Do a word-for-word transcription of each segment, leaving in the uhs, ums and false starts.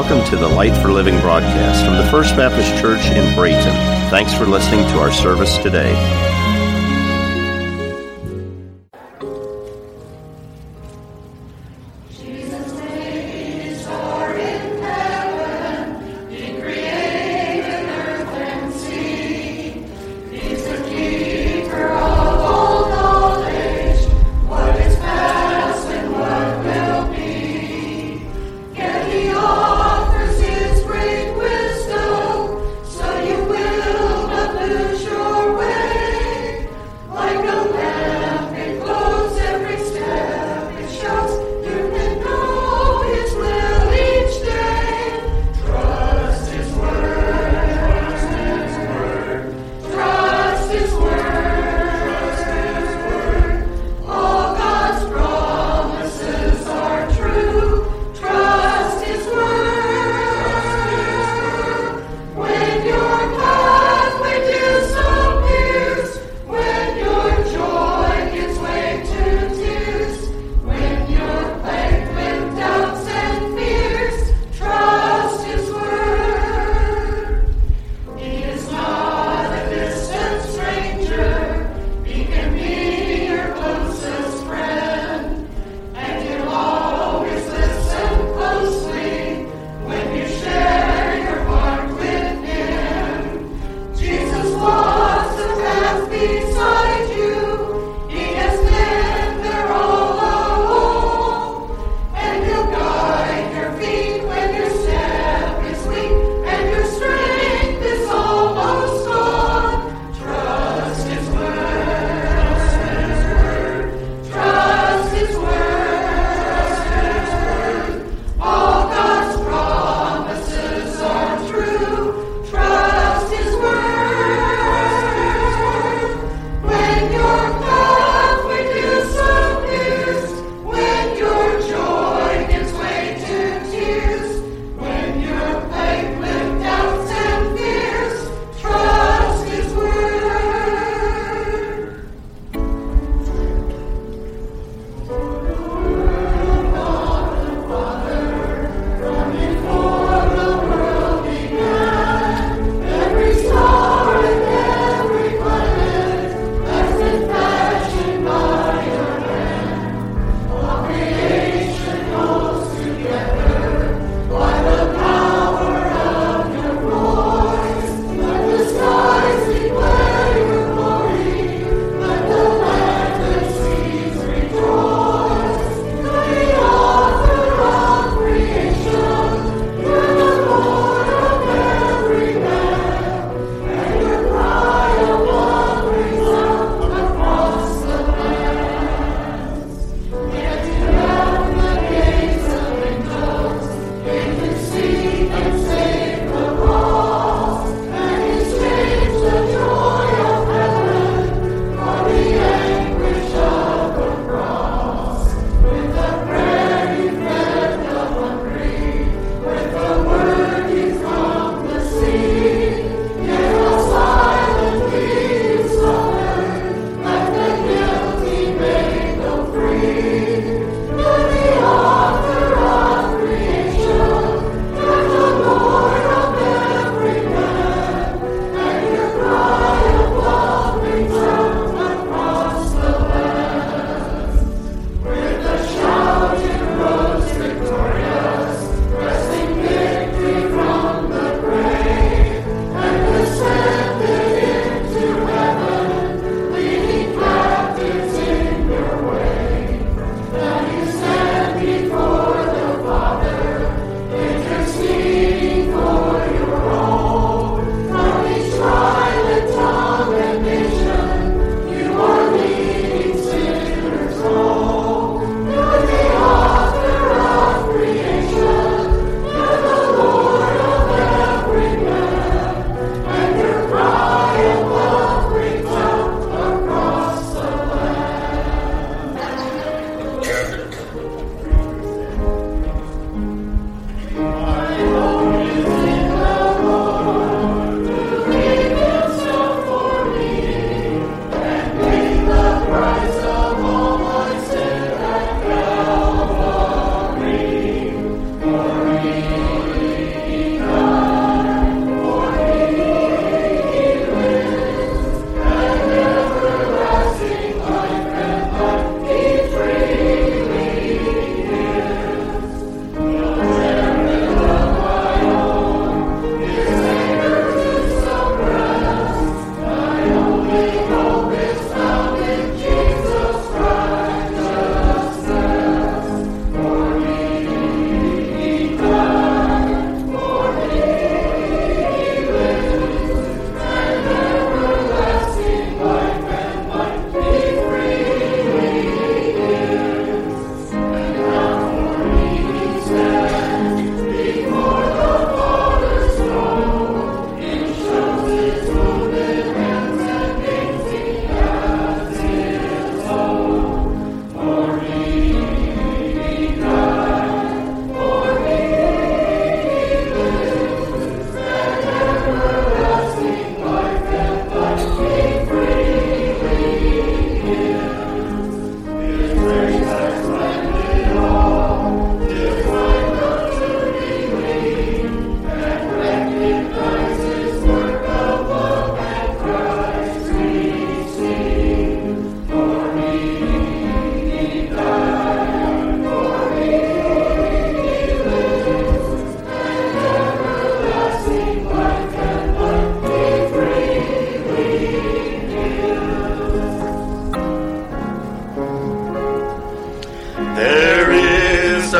Welcome to the Light for Living broadcast from the First Baptist Church in Brayton. Thanks for listening to our service today. Way.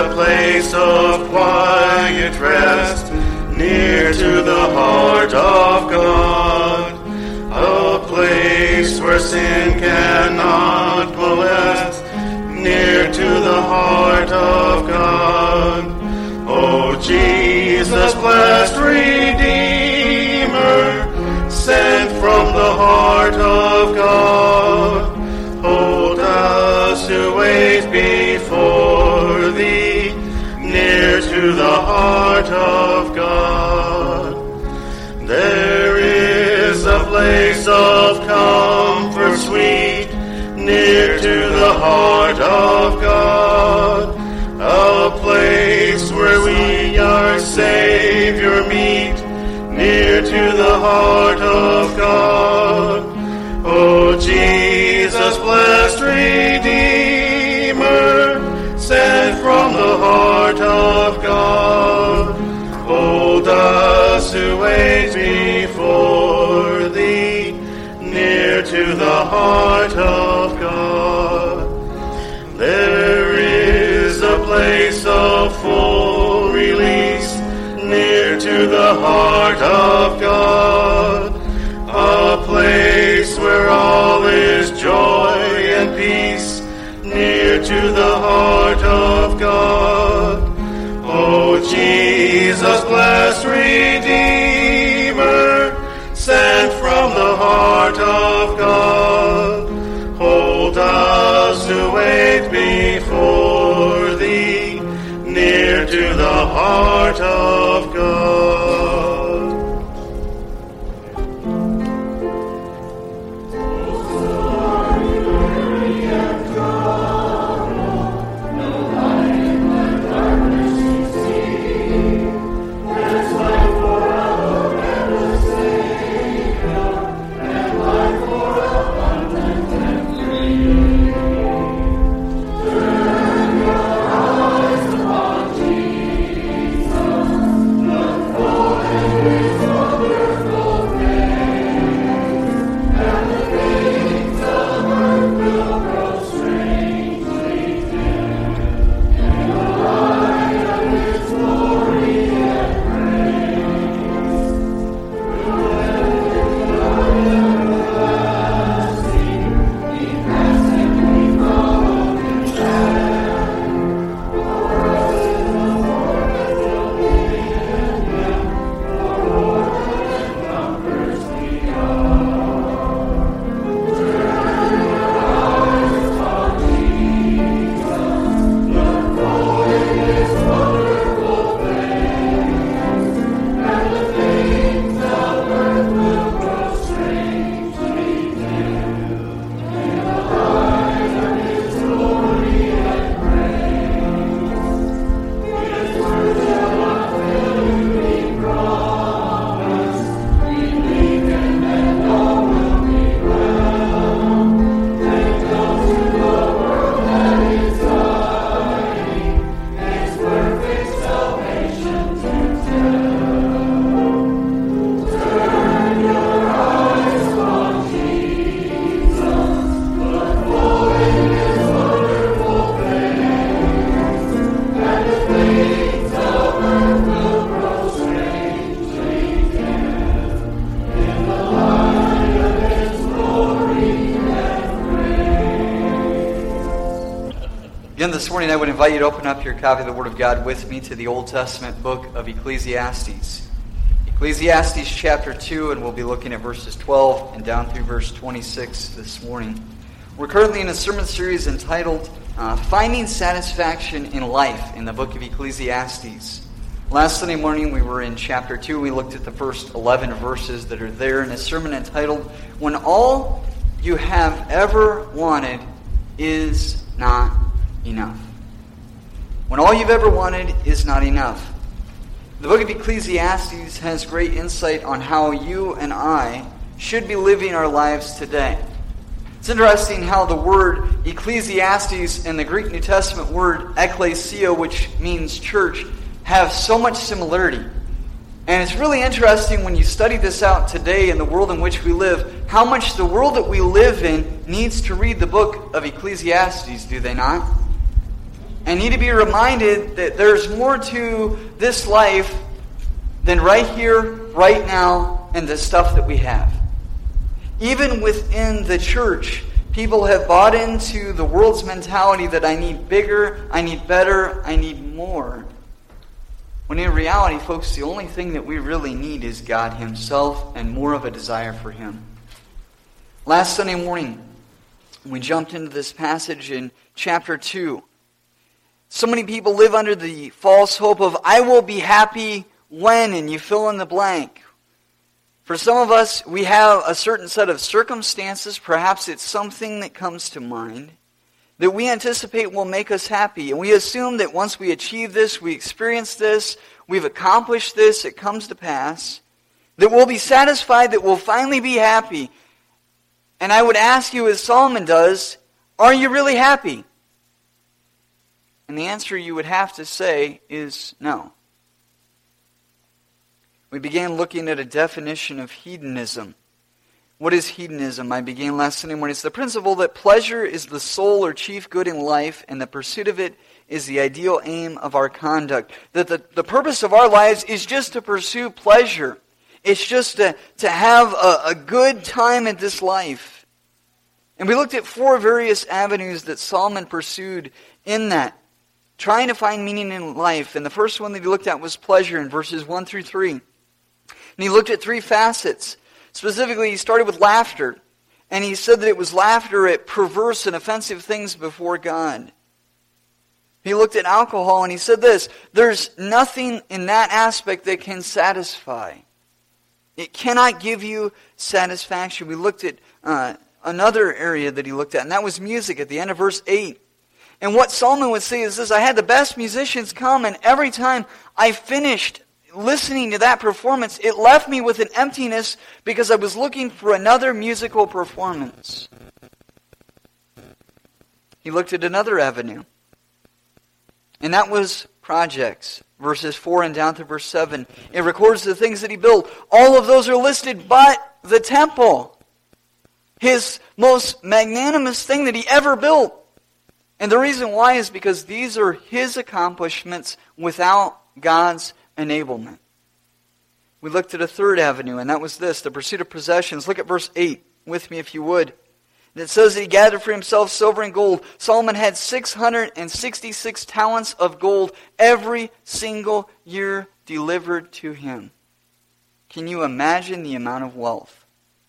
a place of quiet rest, near to the heart of God, a place where sin cannot molest, near to the heart of God. O Jesus, blessed Redeemer, sent from the heart of God, hold us who wait before thee, near to the heart of God. There is a place of comfort sweet, near to the heart of God, a place where we our Savior meet, near to the heart of God. O Jesus, blessed Redeemer, sent from the heart of God, hold us who wait before thee, near to the heart of God. There is a place of full release, near to the heart of God, a place where all is joy and peace, near to the heart of God. O Jesus, blessed Redeemer, sent from the heart of God, hold us who wait before thee, near to the heart of God. Again, this morning I would invite you to open up your copy of the Word of God with me to the Old Testament book of Ecclesiastes. Ecclesiastes chapter two, and we'll be looking at verses twelve and down through verse twenty-six this morning. We're currently in a sermon series entitled uh, Finding Satisfaction in Life in the book of Ecclesiastes. Last Sunday morning we were in chapter two. We looked at the first eleven verses that are there in a sermon entitled When All You Have Ever Wanted Is Not Enough. When all you've ever wanted is not enough. The book of Ecclesiastes has great insight on how you and I should be living our lives today. It's interesting how the word Ecclesiastes and the Greek New Testament word ekklesia, which means church, have so much similarity. And it's really interesting when you study this out today in the world in which we live, how much the world that we live in needs to read the book of Ecclesiastes, do they not? I need to be reminded that there's more to this life than right here, right now, and the stuff that we have. Even within the church, people have bought into the world's mentality that I need bigger, I need better, I need more. When in reality, folks, the only thing that we really need is God Himself and more of a desire for Him. Last Sunday morning, we jumped into this passage in chapter two. So many people live under the false hope of, I will be happy when, and you fill in the blank. For some of us, we have a certain set of circumstances, perhaps it's something that comes to mind, that we anticipate will make us happy. And we assume that once we achieve this, we experience this, we've accomplished this, it comes to pass, that we'll be satisfied, that we'll finally be happy. And I would ask you, as Solomon does, are you really happy? And the answer you would have to say is no. We began looking at a definition of hedonism. What is hedonism? I began last Sunday morning. It's the principle that pleasure is the sole or chief good in life, and the pursuit of it is the ideal aim of our conduct. That the, the purpose of our lives is just to pursue pleasure. It's just to, to have a, a good time in this life. And we looked at four various avenues that Solomon pursued in that, trying to find meaning in life. And the first one that he looked at was pleasure in verses one through three. And he looked at three facets. Specifically, he started with laughter. And he said that it was laughter at perverse and offensive things before God. He looked at alcohol and he said this, there's nothing in that aspect that can satisfy. It cannot give you satisfaction. We looked at uh, another area that he looked at, and that was music at the end of verse eight. And what Solomon would say is this, I had the best musicians come, and every time I finished listening to that performance, it left me with an emptiness because I was looking for another musical performance. He looked at another avenue, and that was projects. Verses four and down to verse seven. It records the things that he built. All of those are listed but the temple. His most magnanimous thing that he ever built. And the reason why is because these are his accomplishments without God's enablement. We looked at a third avenue, and that was this, the pursuit of possessions. Look at verse eight with me if you would. And it says that he gathered for himself silver and gold. Solomon had six hundred sixty-six talents of gold every single year delivered to him. Can you imagine the amount of wealth?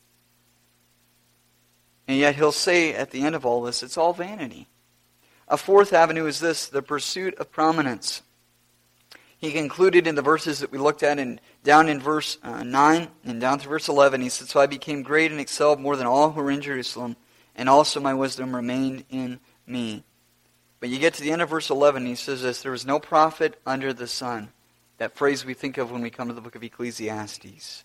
And yet he'll say at the end of all this, it's all vanity. A fourth avenue is this, the pursuit of prominence. He concluded in the verses that we looked at, in, down in verse uh, nine and down to verse eleven, he said, so I became great and excelled more than all who were in Jerusalem, and also my wisdom remained in me. But you get to the end of verse eleven, he says this, there was no prophet under the sun. That phrase we think of when we come to the book of Ecclesiastes.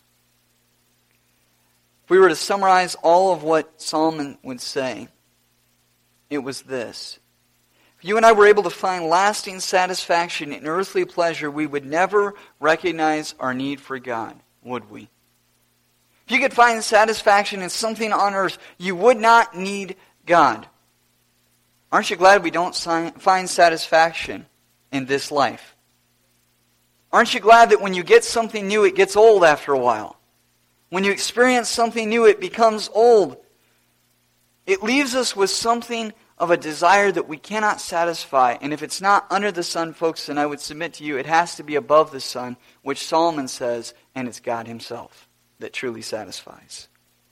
If we were to summarize all of what Solomon would say, it was this. If you and I were able to find lasting satisfaction in earthly pleasure, we would never recognize our need for God, would we? If you could find satisfaction in something on earth, you would not need God. Aren't you glad we don't find satisfaction in this life? Aren't you glad that when you get something new, it gets old after a while? When you experience something new, it becomes old. It leaves us with something of a desire that we cannot satisfy. And if it's not under the sun, folks, then I would submit to you, it has to be above the sun, which Solomon says, and it's God himself that truly satisfies.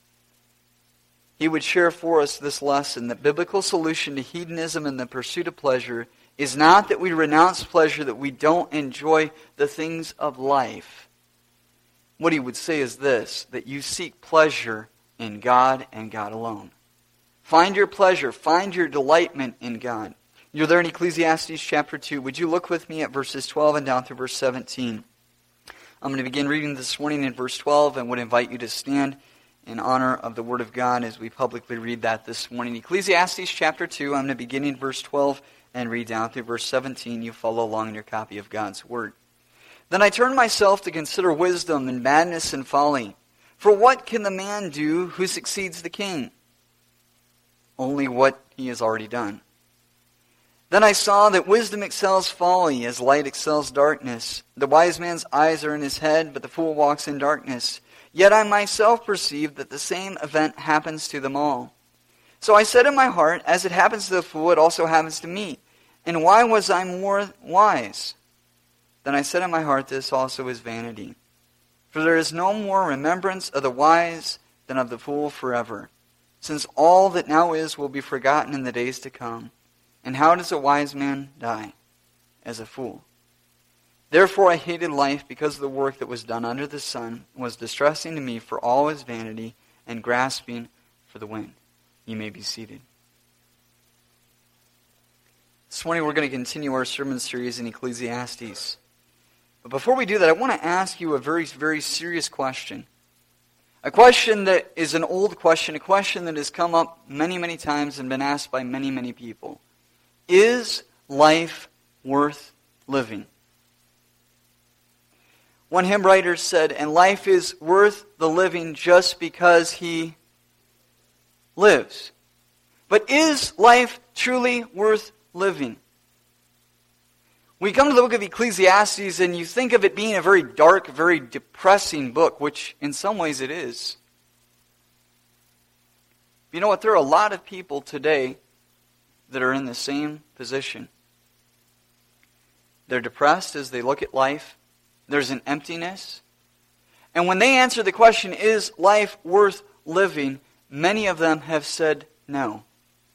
He would share for us this lesson, that biblical solution to hedonism and the pursuit of pleasure is not that we renounce pleasure, that we don't enjoy the things of life. What he would say is this, that you seek pleasure in God and God alone. Find your pleasure, find your delightment in God. You're there in Ecclesiastes chapter two. Would you look with me at verses twelve and down through verse seventeen? I'm going to begin reading this morning in verse twelve and would invite you to stand in honor of the Word of God as we publicly read that this morning. Ecclesiastes chapter two, I'm going to begin in verse twelve and read down through verse seventeen. You follow along in your copy of God's Word. Then I turned myself to consider wisdom and madness and folly. For what can the man do who succeeds the king? Only what he has already done. Then I saw that wisdom excels folly, as light excels darkness. The wise man's eyes are in his head, but the fool walks in darkness. Yet I myself perceive that the same event happens to them all. So I said in my heart, as it happens to the fool, it also happens to me. And why was I more wise? Then I said in my heart, this also is vanity. For there is no more remembrance of the wise than of the fool forever, since all that now is will be forgotten in the days to come. And how does a wise man die? As a fool. Therefore I hated life because the work that was done under the sun was distressing to me, for all is vanity and grasping for the wind. You may be seated. This morning we're going to continue our sermon series in Ecclesiastes. But before we do that, I want to ask you a very, very serious question. A question that is an old question, a question that has come up many, many times and been asked by many, many people. Is life worth living? One hymn writer said, and life is worth the living just because he lives. But is life truly worth living? We come to the book of Ecclesiastes and you think of it being a very dark, very depressing book, which in some ways it is. You know what? There are a lot of people today that are in the same position. They're depressed as they look at life. There's an emptiness. And when they answer the question, is life worth living? Many of them have said no.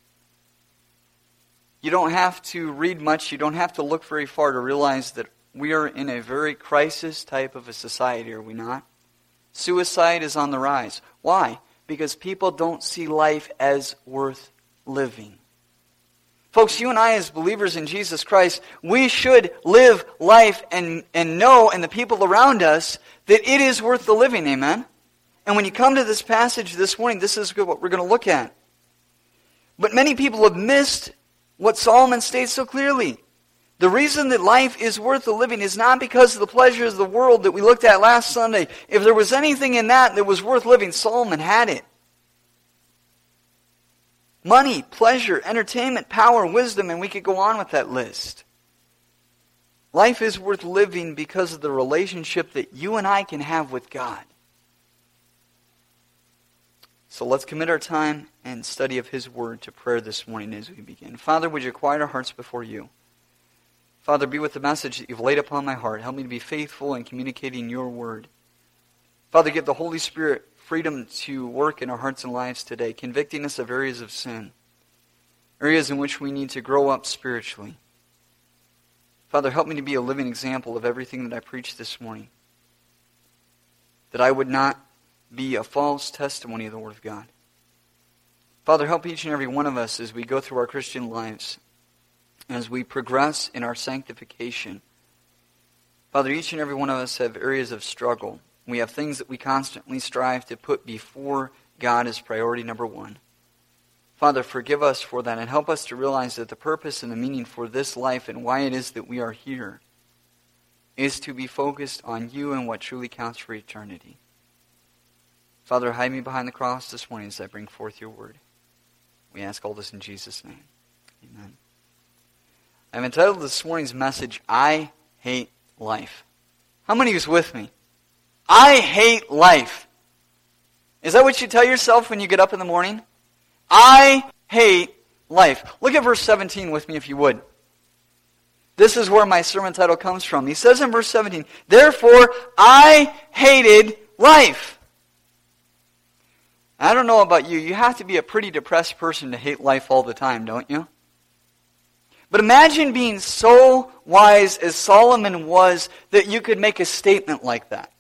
You don't have to read much. You don't have to look very far to realize that we are in a very crisis type of a society, are we not? Suicide is on the rise. Why? Because people don't see life as worth living. Folks, you and I as believers in Jesus Christ, we should live life and, and know, and the people around us, that it is worth the living, amen? And when you come to this passage this morning, this is what we're going to look at. But many people have missed what Solomon states so clearly. The reason that life is worth the living is not because of the pleasures of the world that we looked at last Sunday. If there was anything in that that was worth living, Solomon had it. Money, pleasure, entertainment, power, wisdom, and we could go on with that list. Life is worth living because of the relationship that you and I can have with God. So let's commit our time and study of His Word to prayer this morning as we begin. Father, would you quiet our hearts before you? Father, be with the message that you've laid upon my heart. Help me to be faithful in communicating your Word. Father, give the Holy Spirit freedom to work in our hearts and lives today, convicting us of areas of sin, areas in which we need to grow up spiritually. Father, help me to be a living example of everything that I preach this morning, that I would not be a false testimony of the Word of God. Father, help each and every one of us as we go through our Christian lives, as we progress in our sanctification. Father, each and every one of us have areas of struggle. We have things that we constantly strive to put before God as priority number one. Father, forgive us for that and help us to realize that the purpose and the meaning for this life and why it is that we are here is to be focused on you and what truly counts for eternity. Father, hide me behind the cross this morning as I bring forth your word. We ask all this in Jesus' name. Amen. I've entitled this morning's message, I Hate Life. How many is with me? I hate life. Is that what you tell yourself when you get up in the morning? I hate life. Look at verse seventeen with me if you would. This is where my sermon title comes from. He says in verse seventeen, therefore I hated life. I don't know about you. You have to be a pretty depressed person to hate life all the time, don't you? But imagine being so wise as Solomon was that you could make a statement like that.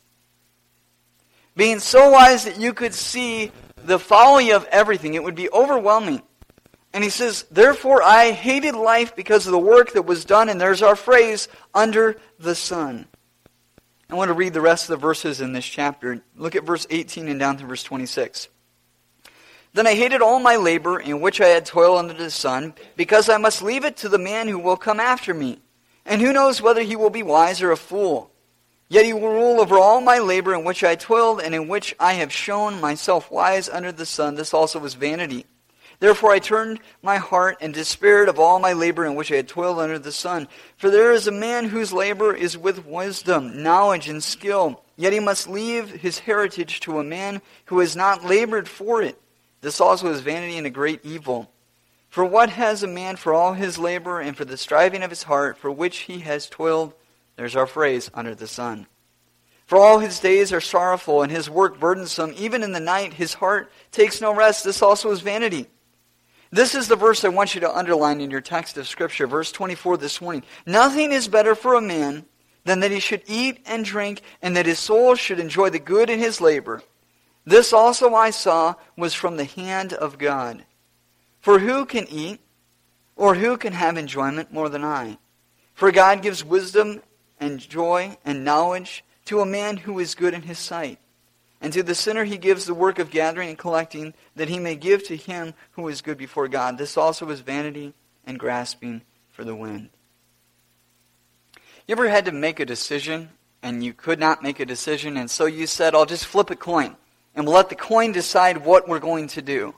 Being so wise that you could see the folly of everything. It would be overwhelming. And he says, therefore I hated life because of the work that was done, and there's our phrase, under the sun. I want to read the rest of the verses in this chapter. Look at verse eighteen and down to verse twenty-six. Then I hated all my labor in which I had toiled under the sun, because I must leave it to the man who will come after me. And who knows whether he will be wise or a fool. Yet he will rule over all my labor in which I toiled, and in which I have shown myself wise under the sun. This also was vanity. Therefore I turned my heart and despaired of all my labor in which I had toiled under the sun. For there is a man whose labor is with wisdom, knowledge, and skill. Yet he must leave his heritage to a man who has not labored for it. This also is vanity and a great evil. For what has a man for all his labor and for the striving of his heart, for which he has toiled, there's our phrase, under the sun? For all his days are sorrowful, and his work burdensome. Even in the night his heart takes no rest. This also is vanity. This is the verse I want you to underline in your text of Scripture, verse twenty-four this morning. Nothing is better for a man than that he should eat and drink, and that his soul should enjoy the good in his labor. This also I saw was from the hand of God. For who can eat, or who can have enjoyment more than I? For God gives wisdom and joy and knowledge to a man who is good in his sight. And to the sinner he gives the work of gathering and collecting, that he may give to him who is good before God. This also is vanity and grasping for the wind. You ever had to make a decision, and you could not make a decision, and so you said, I'll just flip a coin, and we'll let the coin decide what we're going to do?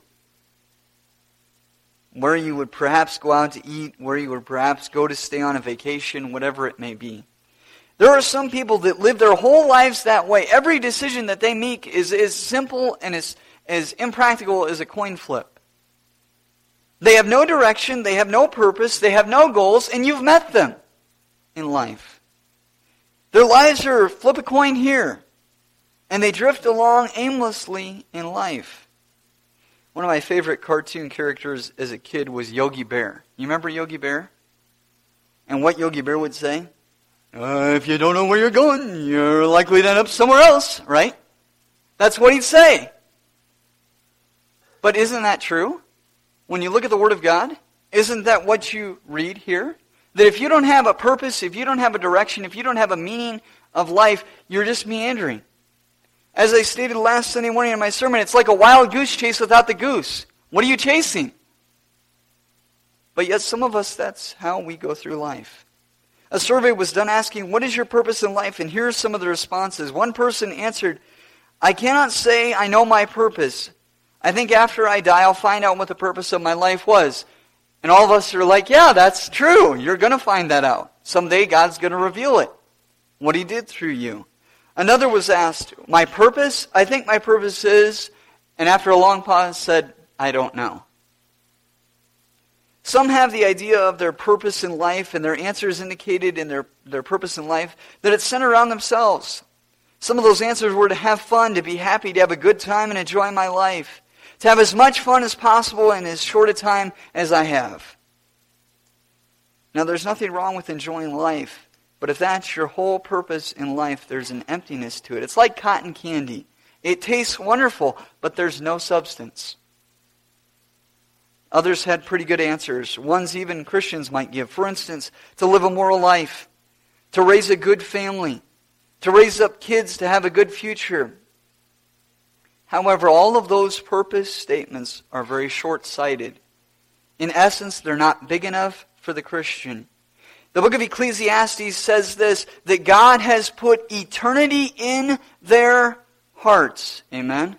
Where you would perhaps go out to eat, where you would perhaps go to stay on a vacation, whatever it may be. There are some people that live their whole lives that way. Every decision that they make is as simple and as, as impractical as a coin flip. They have no direction, they have no purpose, they have no goals, and you've met them in life. Their lives are flip a coin here, and they drift along aimlessly in life. One of my favorite cartoon characters as a kid was Yogi Bear. You remember Yogi Bear? And what Yogi Bear would say? Uh, if you don't know where you're going, you're likely to end up somewhere else, right? That's what he'd say. But isn't that true? When you look at the Word of God, isn't that what you read here? That if you don't have a purpose, if you don't have a direction, if you don't have a meaning of life, you're just meandering. As I stated last Sunday morning in my sermon, it's like a wild goose chase without the goose. What are you chasing? But yet some of us, that's how we go through life. A survey was done asking, what is your purpose in life? And here are some of the responses. One person answered, I cannot say I know my purpose. I think after I die, I'll find out what the purpose of my life was. And all of us are like, yeah, that's true. You're going to find that out. Someday God's going to reveal it, what He did through you. Another was asked, my purpose? I think my purpose is, and after a long pause said, I don't know. Some have the idea of their purpose in life, and their answers indicated in their, their purpose in life that it's centered around themselves. Some of those answers were to have fun, to be happy, to have a good time and enjoy my life. To have as much fun as possible in as short a time as I have. Now, there's nothing wrong with enjoying life, but if that's your whole purpose in life, there's an emptiness to it. It's like cotton candy. It tastes wonderful, but there's no substance. Others had pretty good answers, ones even Christians might give. For instance, to live a moral life, to raise a good family, to raise up kids to have a good future. However, all of those purpose statements are very short-sighted. In essence, they're not big enough for the Christian. The book of Ecclesiastes says this, that God has put eternity in their hearts. Amen?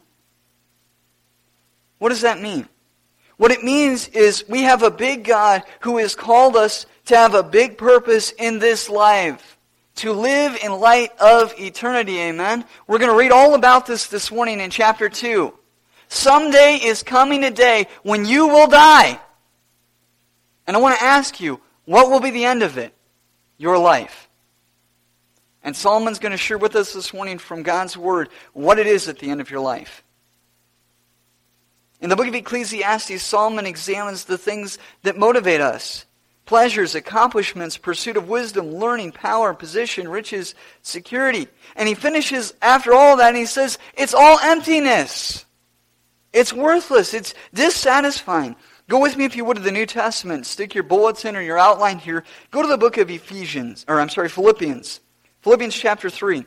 What does that mean? What it means is we have a big God who has called us to have a big purpose in this life. To live in light of eternity, amen? We're going to read all about this this morning in chapter two. Someday is coming a day when you will die. And I want to ask you, what will be the end of it? Your life. And Solomon's going to share with us this morning from God's Word what it is at the end of your life. In the book of Ecclesiastes, Solomon examines the things that motivate us. Pleasures, accomplishments, pursuit of wisdom, learning, power, position, riches, security. And he finishes after all that and he says, it's all emptiness. It's worthless. It's dissatisfying. Go with me if you would to the New Testament. Stick your bulletin or your outline here. Go to the book of Ephesians, or I'm sorry, Philippians. Philippians chapter three.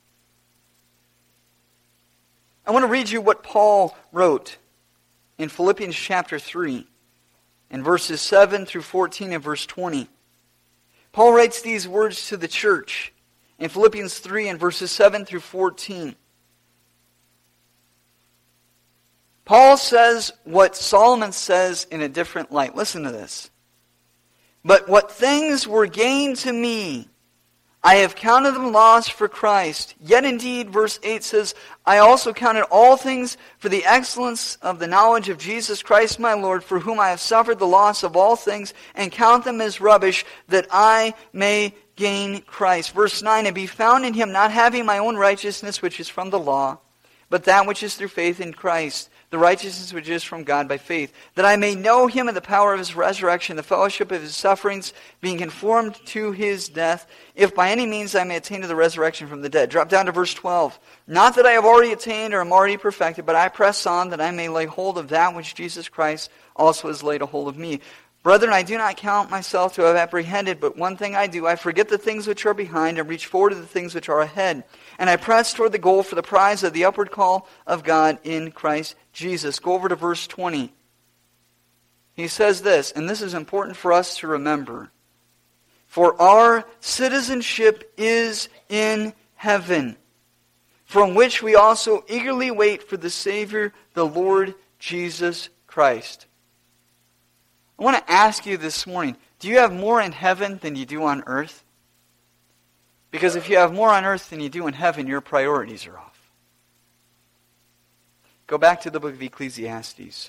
I want to read you what Paul wrote in Philippians chapter three. In verses seven through fourteen and verse twenty. Paul writes these words to the church in Philippians three and verses seven through fourteen. Paul says what Solomon says in a different light. Listen to this. But what things were gained to me, I have counted them loss for Christ. Yet indeed, verse eight says, I also counted all things for the excellence of the knowledge of Jesus Christ my Lord, for whom I have suffered the loss of all things, and count them as rubbish, that I may gain Christ. Verse nine, and be found in him, not having my own righteousness, which is from the law, but that which is through faith in Christ, the righteousness which is from God by faith, that I may know him in the power of his resurrection, the fellowship of his sufferings, being conformed to his death, if by any means I may attain to the resurrection from the dead. Drop down to verse twelve. Not that I have already attained or am already perfected, but I press on that I may lay hold of that which Jesus Christ also has laid a hold of me. Brethren, I do not count myself to have apprehended, but one thing I do, I forget the things which are behind and reach forward to the things which are ahead. And I press toward the goal for the prize of the upward call of God in Christ Jesus. Go over to verse twenty. He says this, and this is important for us to remember. For our citizenship is in heaven, from which we also eagerly wait for the Savior, the Lord Jesus Christ. I want to ask you this morning, do you have more in heaven than you do on earth? Because if you have more on earth than you do in heaven, your priorities are off. Go back to the book of Ecclesiastes.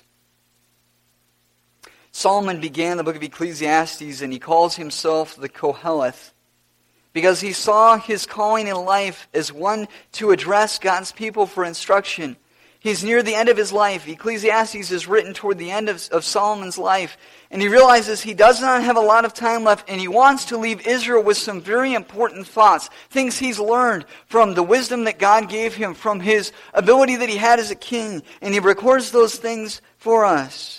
Solomon began the book of Ecclesiastes and he calls himself the Koheleth because he saw his calling in life as one to address God's people for instruction. He's near the end of his life. Ecclesiastes is written toward the end of, of Solomon's life. And he realizes he does not have a lot of time left, and he wants to leave Israel with some very important thoughts, things he's learned from the wisdom that God gave him, from his ability that he had as a king. And he records those things for us.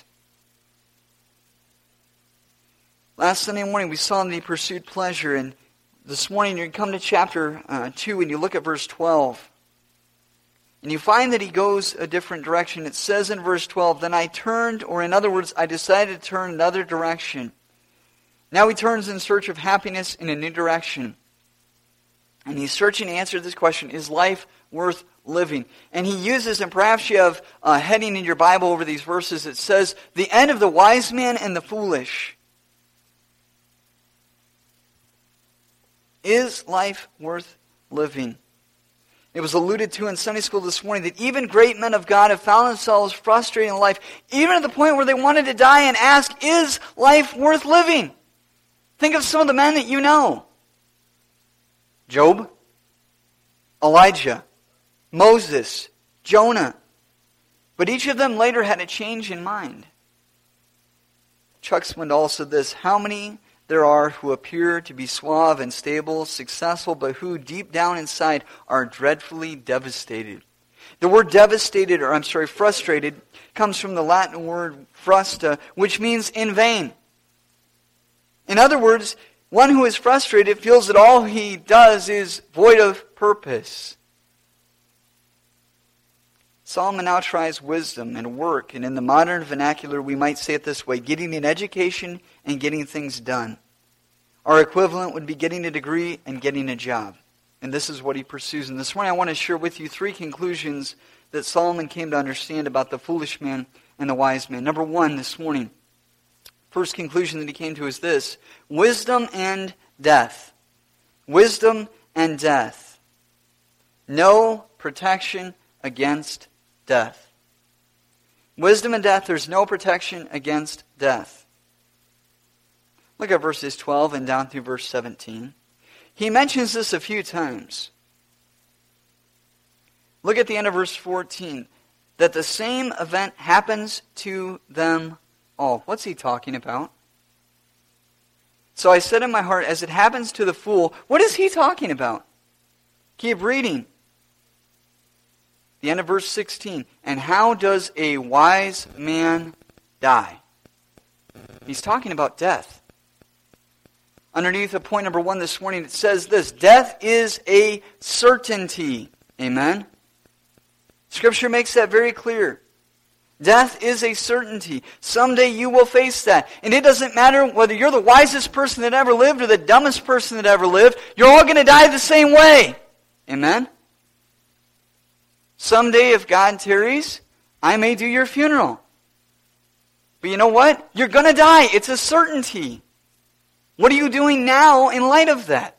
Last Sunday morning we saw that he pursued pleasure, and this morning you come to chapter uh, two and you look at verse twelve. And you find that he goes a different direction. It says in verse twelve, then I turned, or in other words, I decided to turn another direction. Now he turns in search of happiness in a new direction. And he's searching to answer this question, is life worth living? And he uses, and perhaps you have a heading in your Bible over these verses, it says, the end of the wise man and the foolish. Is life worth living? It was alluded to in Sunday school this morning that even great men of God have found themselves frustrated in life, even at the point where they wanted to die and ask, is life worth living? Think of some of the men that you know. Job, Elijah, Moses, Jonah. But each of them later had a change in mind. Chuck Swindoll said this, how many there are who appear to be suave and stable, successful, but who deep down inside are dreadfully devastated. The word devastated, or I'm sorry, frustrated, comes from the Latin word frusta, which means in vain. In other words, one who is frustrated feels that all he does is void of purpose. Solomon now tries wisdom and work, and in the modern vernacular we might say it this way, getting an education and getting things done. Our equivalent would be getting a degree and getting a job. And this is what he pursues. And this morning I want to share with you three conclusions that Solomon came to understand about the foolish man and the wise man. Number one this morning, first conclusion that he came to is this, wisdom and death. Wisdom and death. No protection against death. Wisdom and death, there's no protection against death. Look at verses twelve and down through verse seventeen. He mentions this a few times. Look at the end of verse fourteen. That the same event happens to them all. What's he talking about? So I said in my heart, as it happens to the fool, what is he talking about? Keep reading. The end of verse sixteen. And how does a wise man die? He's talking about death. Underneath of point number one this morning, it says this, death is a certainty. Amen? Scripture makes that very clear. Death is a certainty. Someday you will face that. And it doesn't matter whether you're the wisest person that ever lived or the dumbest person that ever lived. You're all going to die the same way. Amen? Someday, if God tarries, I may do your funeral. But you know what? You're going to die. It's a certainty. What are you doing now in light of that?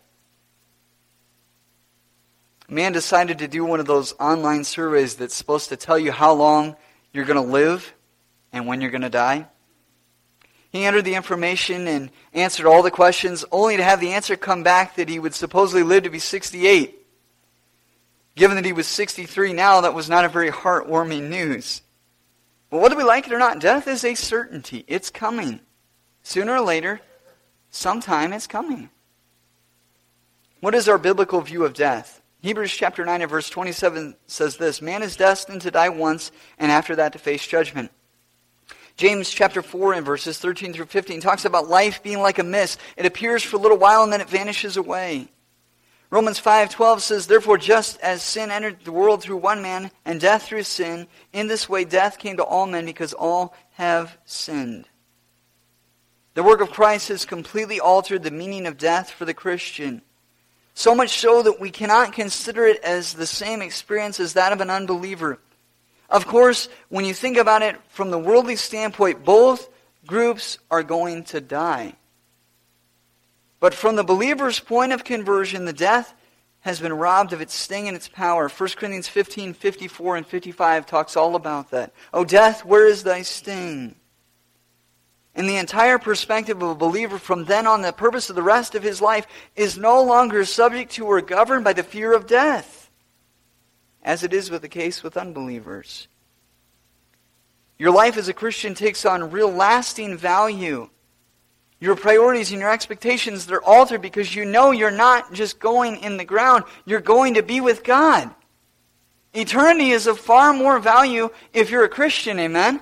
A man decided to do one of those online surveys that's supposed to tell you how long you're going to live and when you're going to die. He entered the information and answered all the questions, only to have the answer come back that he would supposedly live to be sixty-eight. Given that he was sixty-three now, that was not a very heartwarming news. But whether we like it or not, death is a certainty. It's coming. Sooner or later, sometime it's coming. What is our biblical view of death? Hebrews chapter nine and verse twenty-seven says this, man is destined to die once, and after that to face judgment. James chapter four and verses thirteen through fifteen talks about life being like a mist. It appears for a little while and then it vanishes away. Romans five twelve says, therefore just as sin entered the world through one man, and death through sin, in this way death came to all men because all have sinned. The work of Christ has completely altered the meaning of death for the Christian. So much so that we cannot consider it as the same experience as that of an unbeliever. Of course, when you think about it from the worldly standpoint, both groups are going to die. But from the believer's point of conversion, the death has been robbed of its sting and its power. First Corinthians fifteen, fifty-four and fifty-five talks all about that. O death, where is thy sting? And the entire perspective of a believer from then on, the purpose of the rest of his life is no longer subject to or governed by the fear of death, as it is with the case with unbelievers. Your life as a Christian takes on real lasting value. Your priorities and your expectations, they're altered because you know you're not just going in the ground. You're going to be with God. Eternity is of far more value if you're a Christian, amen?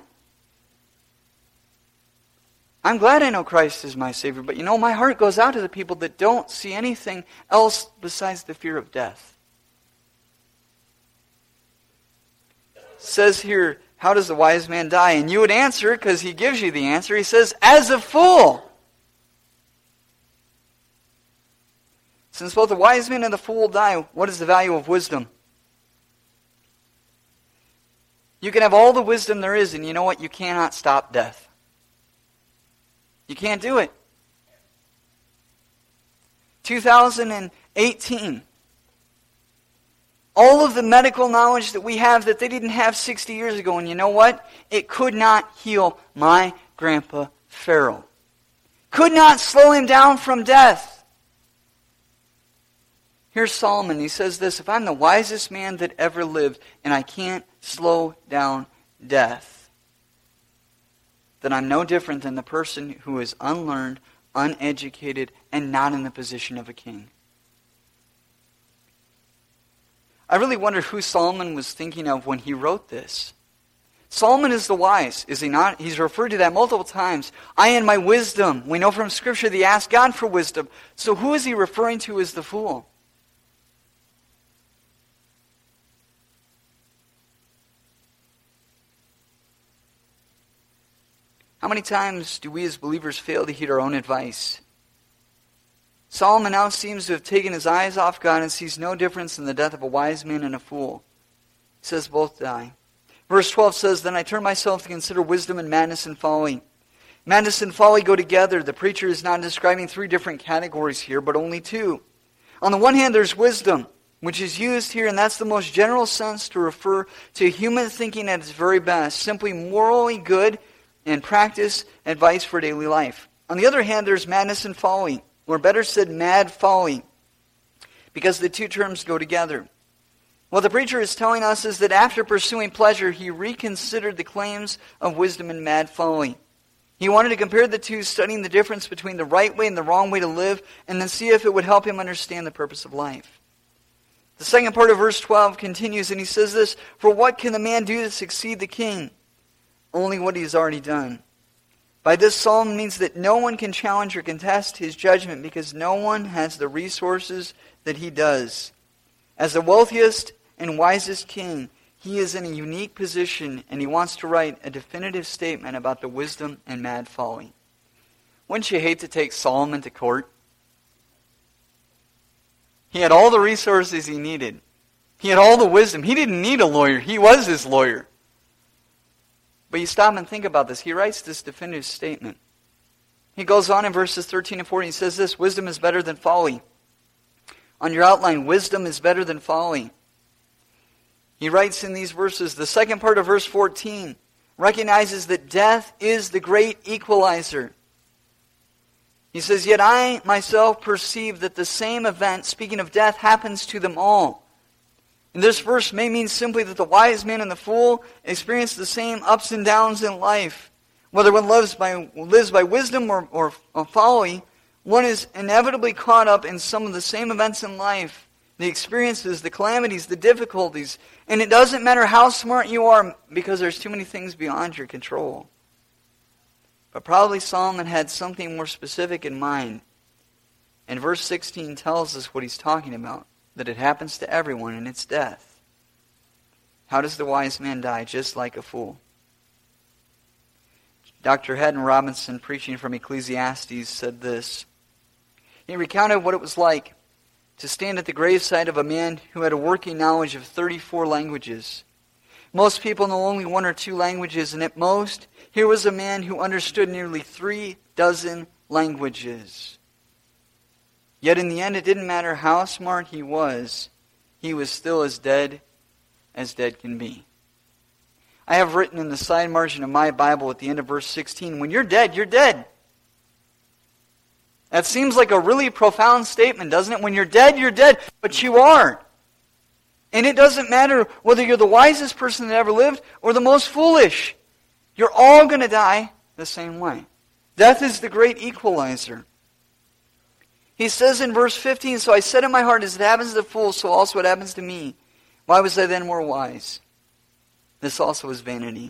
I'm glad I know Christ is my Savior, but you know, my heart goes out to the people that don't see anything else besides the fear of death. Says here, how does the wise man die? And you would answer, because he gives you the answer, he says, as a fool. Since both the wise man and the fool die, what is the value of wisdom? You can have all the wisdom there is, and you know what? You cannot stop death. You can't do it. two thousand eighteen. All of the medical knowledge that we have that they didn't have sixty years ago. And you know what? It could not heal my grandpa Farrell. Could not slow him down from death. Here's Solomon. He says this, if I'm the wisest man that ever lived and I can't slow down death, then I'm no different than the person who is unlearned, uneducated, and not in the position of a king. I really wonder who Solomon was thinking of when he wrote this. Solomon is the wise, is he not? He's referred to that multiple times. I and my wisdom. We know from Scripture that he asked God for wisdom. So who is he referring to as the fool? How many times do we as believers fail to heed our own advice? Solomon now seems to have taken his eyes off God and sees no difference in the death of a wise man and a fool. He says both die. Verse twelve says, then I turn myself to consider wisdom and madness and folly. Madness and folly go together. The preacher is not describing three different categories here, but only two. On the one hand, there's wisdom, which is used here, and that's the most general sense to refer to human thinking at its very best, simply morally good and practice advice for daily life. On the other hand, there's madness and folly, or better said, mad folly, because the two terms go together. What the preacher is telling us is that after pursuing pleasure, he reconsidered the claims of wisdom and mad folly. He wanted to compare the two, studying the difference between the right way and the wrong way to live, and then see if it would help him understand the purpose of life. The second part of verse twelve continues, and he says this, for what can the man do to succeed the king? Only what he has already done. By this, Solomon means that no one can challenge or contest his judgment because no one has the resources that he does. As the wealthiest and wisest king, he is in a unique position, and he wants to write a definitive statement about the wisdom and mad folly. Wouldn't you hate to take Solomon to court? He had all the resources he needed. He had all the wisdom. He didn't need a lawyer. He was his lawyer. But you stop and think about this. He writes this definitive statement. He goes on in verses thirteen and fourteen. He says this, wisdom is better than folly. On your outline, wisdom is better than folly. He writes in these verses, the second part of verse fourteen recognizes that death is the great equalizer. He says, yet I myself perceive that the same event, speaking of death, happens to them all. And this verse may mean simply that the wise man and the fool experience the same ups and downs in life. Whether one lives by, lives by wisdom or, or, or folly, one is inevitably caught up in some of the same events in life. The experiences, the calamities, the difficulties. And it doesn't matter how smart you are, because there's too many things beyond your control. But probably Solomon had something more specific in mind. And verse sixteen tells us what he's talking about. That it happens to everyone, and it's death. How does the wise man die? Just like a fool. Doctor Haddon Robinson, preaching from Ecclesiastes, said this. He recounted what it was like to stand at the graveside of a man who had a working knowledge of thirty-four languages. Most people know only one or two languages, and at most, here was a man who understood nearly three dozen languages. Yet in the end, it didn't matter how smart he was, he was still as dead as dead can be. I have written in the side margin of my Bible at the end of verse sixteen, when you're dead, you're dead. That seems like a really profound statement, doesn't it? When you're dead, you're dead, but you are. And it doesn't matter whether you're the wisest person that ever lived or the most foolish. You're all going to die the same way. Death is the great equalizer. He says in verse fifteen, so I said in my heart, as it happens to the fool, so also it happens to me. Why was I then more wise? This also is vanity.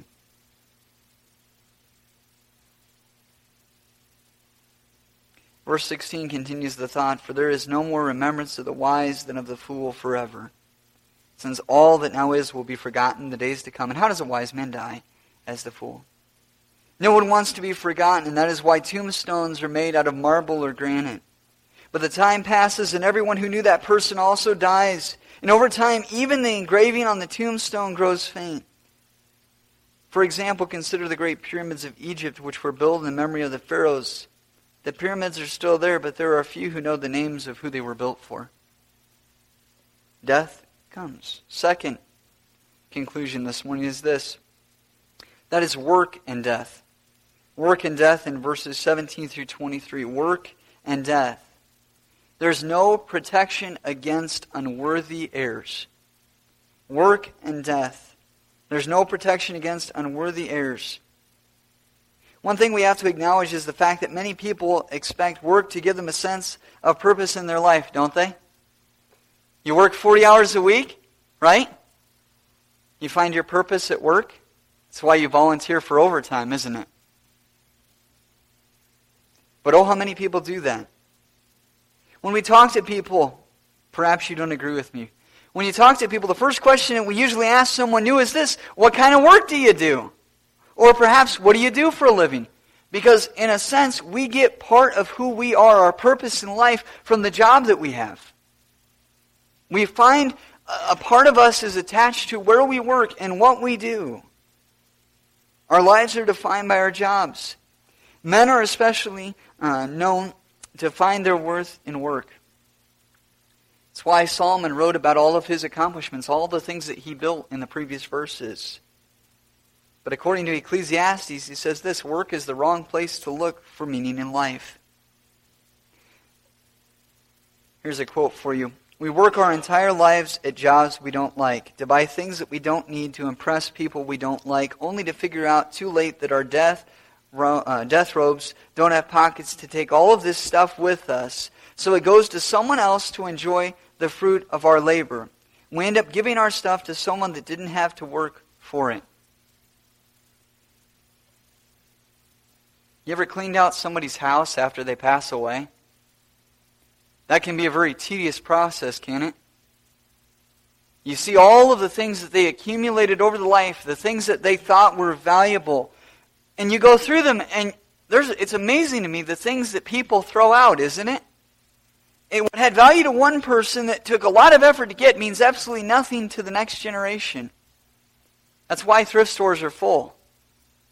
Verse sixteen continues the thought, for there is no more remembrance of the wise than of the fool forever. Since all that now is will be forgotten the days to come. And how does a wise man die? As the fool. No one wants to be forgotten, and that is why tombstones are made out of marble or granite. But the time passes, and everyone who knew that person also dies. And over time, even the engraving on the tombstone grows faint. For example, consider the great pyramids of Egypt, which were built in the memory of the pharaohs. The pyramids are still there, but there are few who know the names of who they were built for. Death comes. Second conclusion this morning is this. That is work and death. Work and death in verses seventeen through twenty-three. Work and death. There's no protection against unworthy heirs. Work and death. There's no protection against unworthy heirs. One thing we have to acknowledge is the fact that many people expect work to give them a sense of purpose in their life, don't they? You work forty hours a week, right? You find your purpose at work. That's why you volunteer for overtime, isn't it? But oh, how many people do that? When we talk to people, perhaps you don't agree with me. When you talk to people, the first question that we usually ask someone new is this: what kind of work do you do? Or perhaps, what do you do for a living? Because in a sense, we get part of who we are, our purpose in life, from the job that we have. We find a part of us is attached to where we work and what we do. Our lives are defined by our jobs. Men are especially uh, known to find their worth in work. That's why Solomon wrote about all of his accomplishments, all the things that he built in the previous verses. But according to Ecclesiastes, he says this: work is the wrong place to look for meaning in life. Here's a quote for you. We work our entire lives at jobs we don't like, to buy things that we don't need, to impress people we don't like, only to figure out too late that our death, ro- uh, death robes don't have pockets to take all of this stuff with us. So it goes to someone else to enjoy the fruit of our labor. We end up giving our stuff to someone that didn't have to work for it. You ever cleaned out somebody's house after they pass away? That can be a very tedious process, can't it? You see all of the things that they accumulated over the life, the things that they thought were valuable, and you go through them, and there's, it's amazing to me the things that people throw out, isn't it? It what had value to one person that took a lot of effort to get means absolutely nothing to the next generation. That's why thrift stores are full.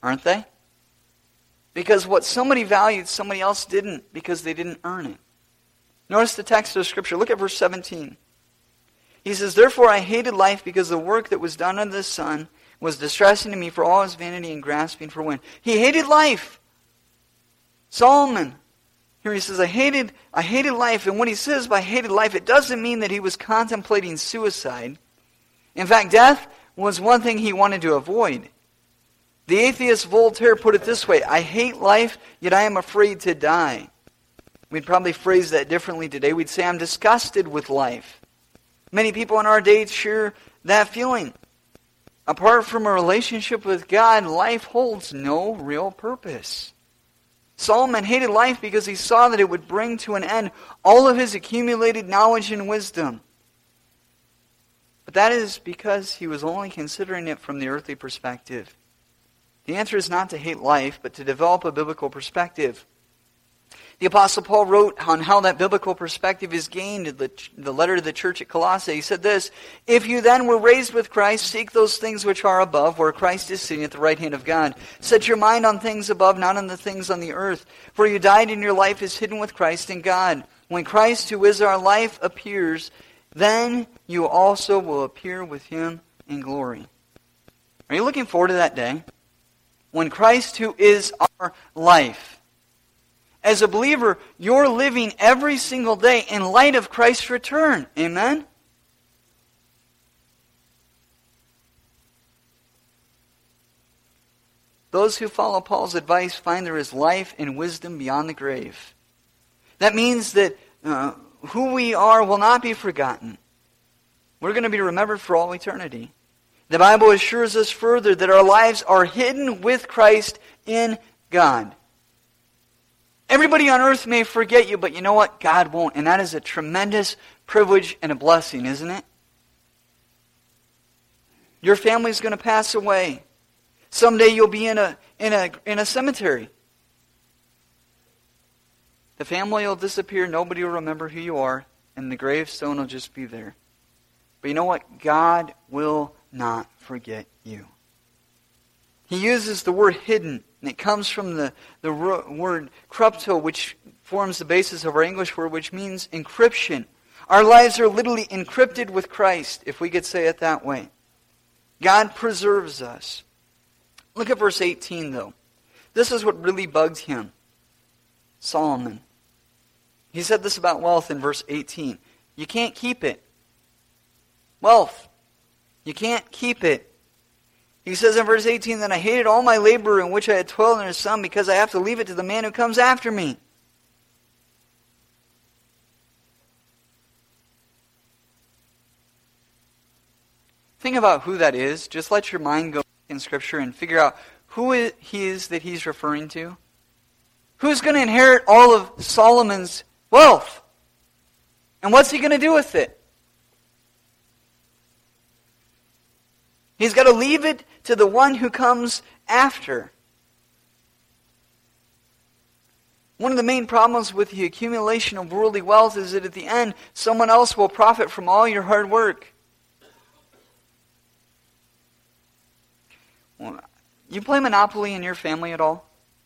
aren't they? Because what somebody valued, somebody else didn't, because they didn't earn it. Notice the text of Scripture. Look at verse seventeen. He says, "Therefore I hated life, because the work that was done under the sun was distressing to me, for all his vanity and grasping for wind." He hated life. Solomon, here he says, I hated, I hated life. And when he says by hated life, it doesn't mean that he was contemplating suicide. In fact, death was one thing he wanted to avoid. The atheist Voltaire put it this way: "I hate life, yet I am afraid to die." We'd probably phrase that differently today. We'd say, "I'm disgusted with life." Many people in our day share that feeling. Apart from a relationship with God, life holds no real purpose. Solomon hated life because he saw that it would bring to an end all of his accumulated knowledge and wisdom. But that is because he was only considering it from the earthly perspective. The answer is not to hate life, but to develop a biblical perspective. The Apostle Paul wrote on how that biblical perspective is gained in the, the letter to the church at Colossae. He said this: "If you then were raised with Christ, seek those things which are above, where Christ is sitting at the right hand of God. Set your mind on things above, not on the things on the earth. For you died, and your life is hidden with Christ in God. When Christ, who is our life, appears, then you also will appear with him in glory." Are you looking forward to that day? When Christ, who is our life. As a believer, you're living every single day in light of Christ's return. Amen? Those who follow Paul's advice find there is life and wisdom beyond the grave. That means that uh, who we are will not be forgotten. We're going to be remembered for all eternity. The Bible assures us further that our lives are hidden with Christ in God. Everybody on earth may forget you, but you know what? God won't. And that is a tremendous privilege and a blessing, isn't it? Your family's going to pass away. Someday you'll be in a, in a, in a cemetery. The family will disappear. Nobody will remember who you are. And the gravestone will just be there. But you know what? God will not forget you. He uses the word hidden, and it comes from the, the word crypto, which forms the basis of our English word, which means encryption. Our lives are literally encrypted with Christ, if we could say it that way. God preserves us. Look at verse eighteen, though. This is what really bugged him. Solomon. He said this about wealth in verse eighteen. You can't keep it. Wealth. You can't keep it. He says in verse eighteen, "Then I hated all my labor in which I had toiled under the sun, because I have to leave it to the man who comes after me." Think about who that is. Just let your mind go in Scripture and figure out who he is that he's referring to. Who's going to inherit all of Solomon's wealth? And what's he going to do with it? He's got to leave it to the one who comes after. One of the main problems with the accumulation of worldly wealth is that at the end, someone else will profit from all your hard work. Well, you play Monopoly in your family at all?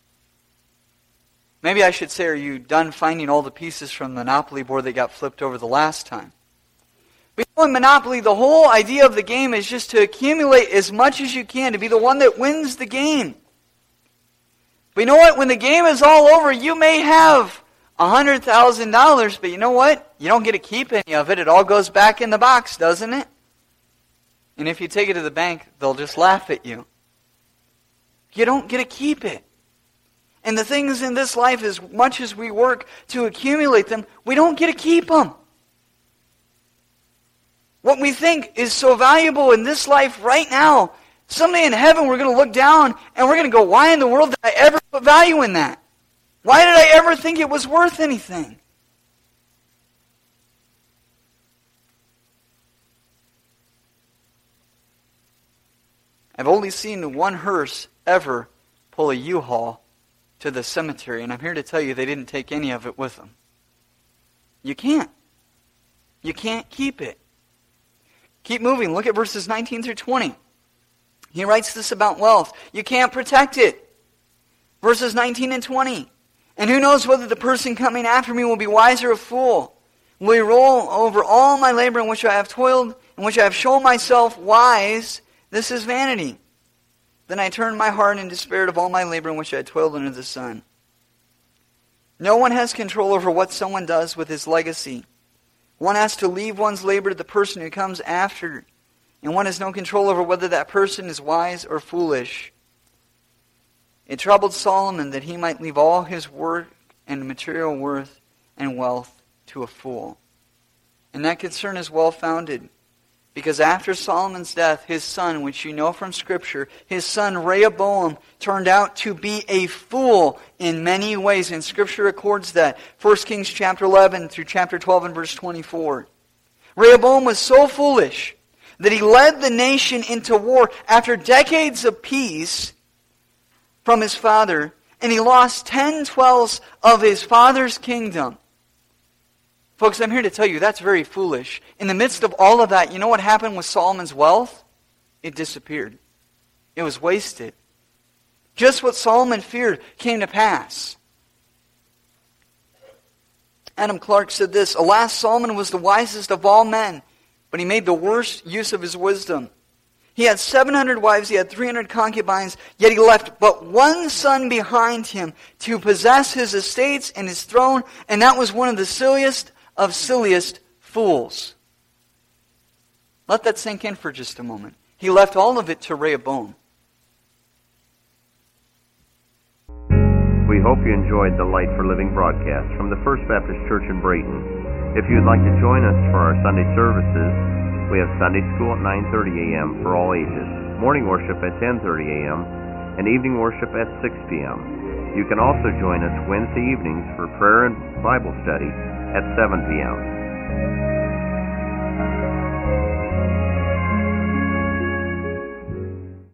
Maybe I should say, are you done finding all the pieces from the Monopoly board that got flipped over the last time? But in Monopoly, the whole idea of the game is just to accumulate as much as you can, to be the one that wins the game. But you know what? When the game is all over, you may have one hundred thousand dollars, but you know what? You don't get to keep any of it. It all goes back in the box, doesn't it? And if you take it to the bank, they'll just laugh at you. You don't get to keep it. And the things in this life, as much as we work to accumulate them, we don't get to keep them. What we think is so valuable in this life right now, someday in heaven we're going to look down and we're going to go, why in the world did I ever put value in that? Why did I ever think it was worth anything? I've only seen one hearse ever pull a U-Haul to the cemetery, and I'm here to tell you they didn't take any of it with them. You can't. You can't keep it. Keep moving. Look at verses nineteen through twenty. He writes this about wealth. You can't protect it. Verses nineteen and twenty. And who knows whether the person coming after me will be wise or a fool? Will he roll over all my labor in which I have toiled, in which I have shown myself wise? This is vanity. Then I turned my heart and despaired of all my labor in which I had toiled under the sun. No one has control over what someone does with his legacy. One has to leave one's labor to the person who comes after, and one has no control over whether that person is wise or foolish. It troubled Solomon that he might leave all his work and material worth and wealth to a fool. And that concern is well founded, because after Solomon's death, his son, which you know from Scripture, his son Rehoboam turned out to be a fool in many ways, and Scripture records that. First Kings chapter eleven through chapter twelve and verse twenty-four. Rehoboam was so foolish that he led the nation into war after decades of peace from his father, and he lost ten twelfths of his father's kingdom. Folks, I'm here to tell you that's very foolish. In the midst of all of that, you know what happened with Solomon's wealth? It disappeared. It was wasted. Just what Solomon feared came to pass. Adam Clarke said this, Alas, Solomon was the wisest of all men, but he made the worst use of his wisdom. He had seven hundred wives, he had three hundred concubines, yet he left but one son behind him to possess his estates and his throne, and that was one of the silliest of silliest fools. Let that sink in for just a moment. He left all of it to Rehoboam. We hope you enjoyed the Light for Living broadcast from the First Baptist Church in Brayton. If you'd like to join us for our Sunday services, we have Sunday school at nine thirty a.m. for all ages, morning worship at ten thirty a.m., and evening worship at six p.m. You can also join us Wednesday evenings for prayer and Bible study at seven p.m.